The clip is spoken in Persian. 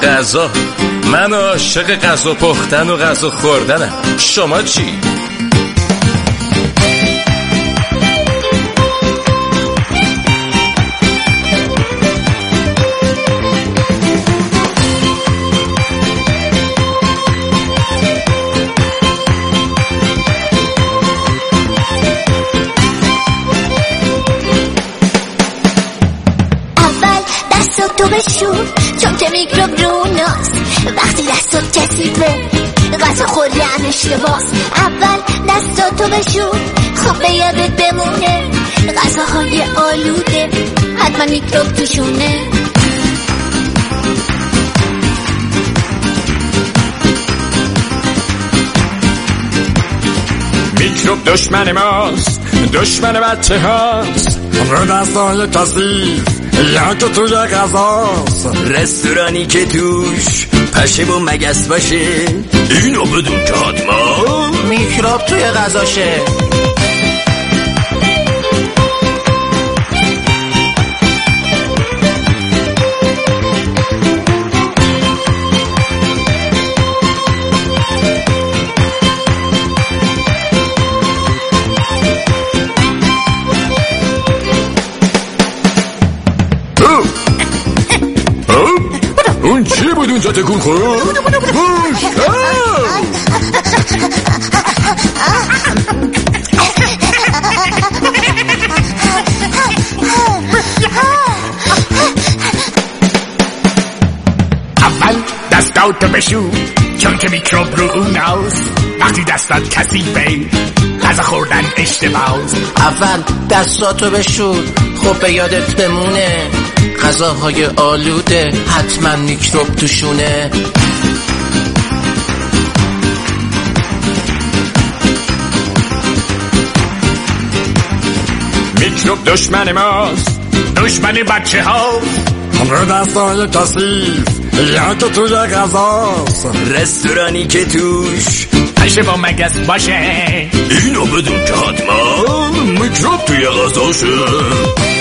غذا. من عاشق غذا پختن و غذا خوردنم. شما چی؟ دستاتو بشور چون که میکروب روناست. وقتی دستات کثیفه غذا خوردن اشتباس. اول دستاتو بشور خب به یادت بمونه غذاهای آلوده حتما میکروب توشونه. میکروب دشمن ماست، دشمن بچه هاست. رو دستای کثیف یا که توی غذاست. رستورانی که توش پشه و مگس باشه اینو بدون که حتما میکروب توی غذاشه. اون چی بود اونجا تکون خورد؟ اول دستاتو بشور چون که میکروب رو اوناست. وقتی دستات کثیفه غذا خوردن اشتباهه. اول دستاتو بشور خب به یادت بمونه غذاهای آلوده حتما میکروب توشونه. میکروب دشمن ماست، دشمن بچه هاست. رو دستای کثیف یا که توی غذاست. رستورانی که توش پشه با مگس باشه اینو بدون که حتما میکروب توی غذاشه.